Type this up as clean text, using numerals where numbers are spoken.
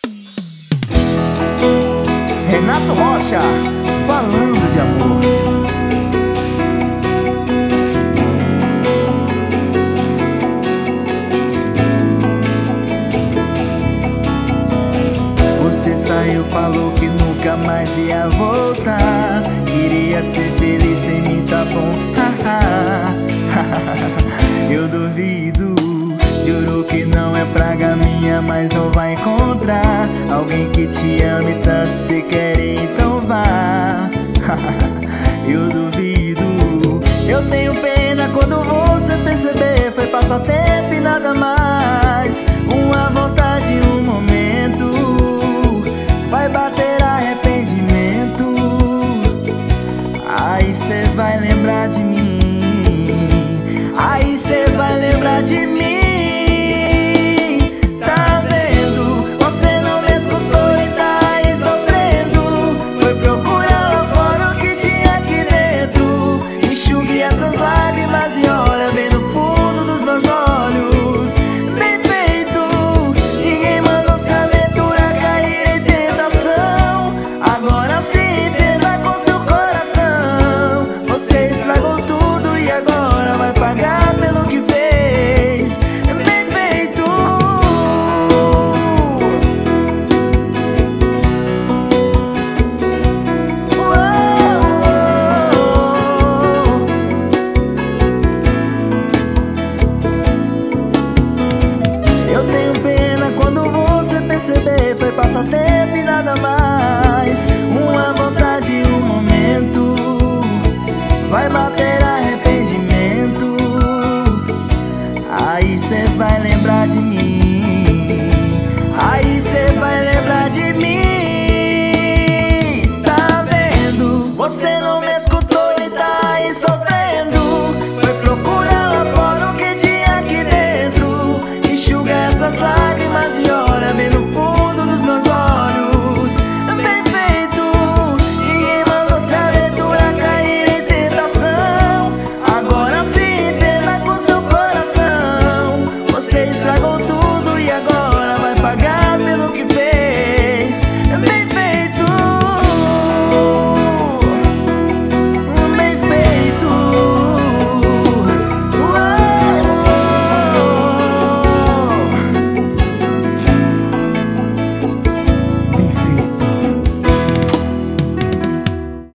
Renato Rocha, falando de amor. Você saiu, falou que nunca mais ia voltar. Queria ser feliz sem mim, tá bom. Eu duvido. Juro que não é praga minha, mas não vai encontrar alguém que te ame tanto, se quer, então vá. Eu duvido. Eu tenho pena quando você perceber. Foi passatempo e nada mais. Uma vontade, um momento. Vai bater arrependimento. Aí cê vai lembrar de mim. Aí cê vai lembrar de mim. Você estragou tudo e agora vai pagar pelo que fez. Bem feito. Eu tenho pena quando você perceber.